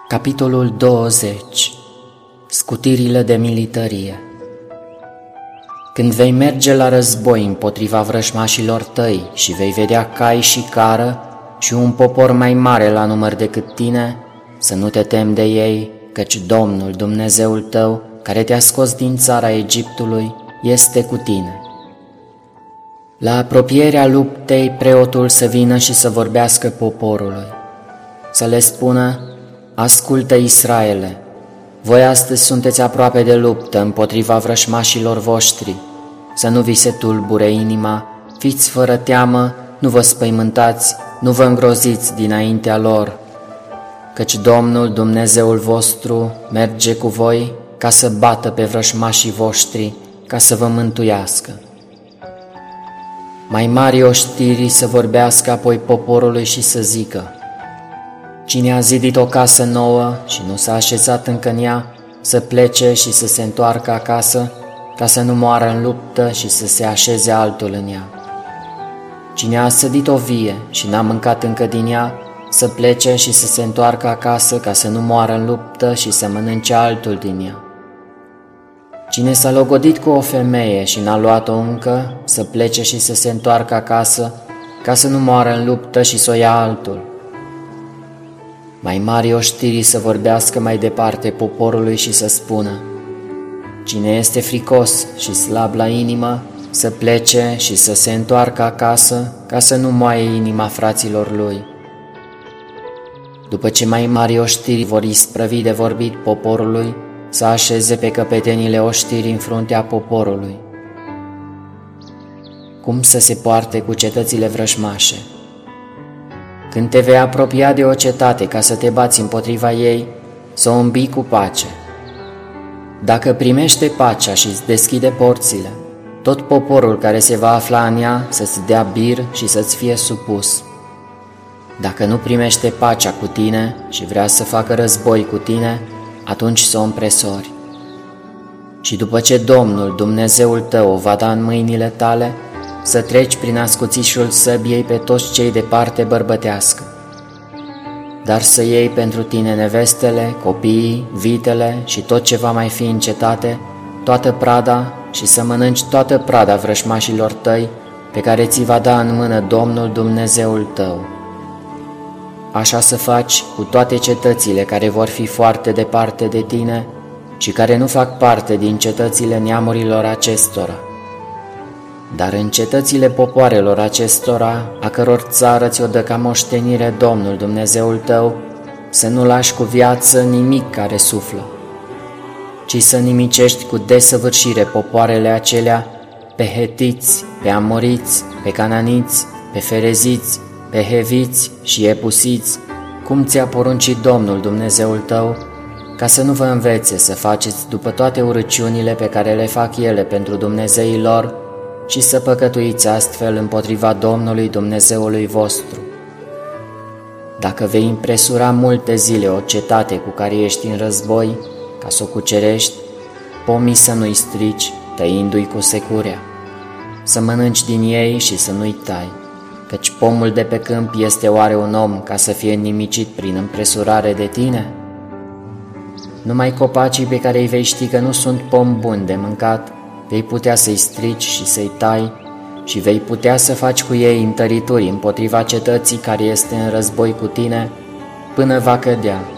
Capitolul 20. Scutirile de militarie. Când vei merge la război împotriva vrăjmașilor tăi și vei vedea cai și cară și un popor mai mare la număr decât tine, să nu te temi de ei, căci Domnul Dumnezeul tău, care te-a scos din țara Egiptului, este cu tine. La apropierea luptei, preotul să vină și să vorbească poporului, să le spună: ascultă, Israele, voi astăzi sunteți aproape de luptă împotriva vrăjmașilor voștri, să nu vi se tulbure inima, fiți fără teamă, nu vă spăimântați, nu vă îngroziți dinaintea lor, căci Domnul Dumnezeul vostru merge cu voi ca să bată pe vrăjmașii voștri, ca să vă mântuiască. Mai mari oștirii să vorbească apoi poporului și să zică: cine a zidit o casă nouă și nu s-a așezat încă în ea, să plece și să se întoarcă acasă, ca să nu moară în luptă și să se așeze altul în ea. Cine a sădit o vie și n-a mâncat încă din ea, să plece și să se întoarcă acasă, ca să nu moară în luptă și să mănânce altul din ea. Cine s-a logodit cu o femeie și n-a luat-o încă, să plece și să se întoarcă acasă, ca să nu moară în luptă și să o ia altul. Mai mari oștirii să vorbească mai departe poporului și să spună: cine este fricos și slab la inimă, să plece și să se întoarcă acasă, ca să nu moaie inima fraților lui. După ce mai mari oștiri vor isprăvi de vorbit poporului, să așeze pe căpetenile oștirii în fruntea poporului. Cum să se poarte cu cetățile vrăjmașe? Când te vei apropia de o cetate ca să te bați împotriva ei, să o îmbii cu pace. Dacă primește pacea și îți deschide porțile, tot poporul care se va afla în ea să-ți dea bir și să-ți fie supus. Dacă nu primește pacea cu tine și vrea să facă război cu tine, atunci să o împresori. Și după ce Domnul Dumnezeul tău o va da în mâinile tale, să treci prin ascuțișul săbiei pe toți cei de parte bărbătească. Dar să iei pentru tine nevestele, copiii, vitele și tot ce va mai fi în cetate, toată prada, și să mănânci toată prada vrăjmașilor tăi, pe care ți va da în mână Domnul Dumnezeul tău. Așa să faci cu toate cetățile care vor fi foarte departe de tine și care nu fac parte din cetățile neamurilor acestora. Dar în cetățile popoarelor acestora, a căror țară ți-o dă ca moștenire Domnul Dumnezeul tău, să nu lași cu viață nimic care suflă, ci să nimicești cu desăvârșire popoarele acelea, pe hetiți, pe amoriți, pe cananiți, pe fereziți, pe heviți și ebusiți, cum ți-a poruncit Domnul Dumnezeul tău, ca să nu vă învețe să faceți după toate urăciunile pe care le fac ele pentru dumnezeii lor și să păcătuiți astfel împotriva Domnului Dumnezeului vostru. Dacă vei impresura multe zile o cetate cu care ești în război, ca să o cucerești, pomii să nu-i strici, tăindu-i cu securea, să mănânci din ei și să nu-i tai, căci pomul de pe câmp este oare un om ca să fie nimicit prin împresurare de tine? Numai copacii pe care îi vei ști că nu sunt pom buni de mâncat, vei putea să-i strici și să-i tai și vei putea să faci cu ei întărituri împotriva cetății care este în război cu tine, până va cădea.